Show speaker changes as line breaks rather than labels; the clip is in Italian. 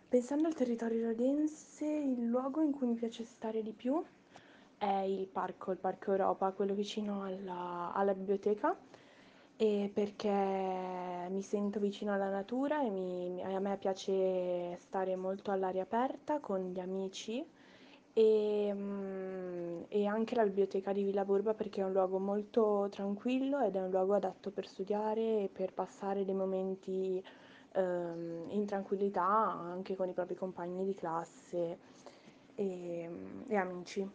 Pensando al territorio rodense, il luogo in cui mi piace stare di più è il Parco Europa, quello vicino alla biblioteca, e perché mi sento vicino alla natura e a me piace stare molto all'aria aperta con gli amici e anche la biblioteca di Villa Borba perché è un luogo molto tranquillo ed è un luogo adatto per studiare e per passare dei momenti in tranquillità anche con i propri compagni di classe e amici.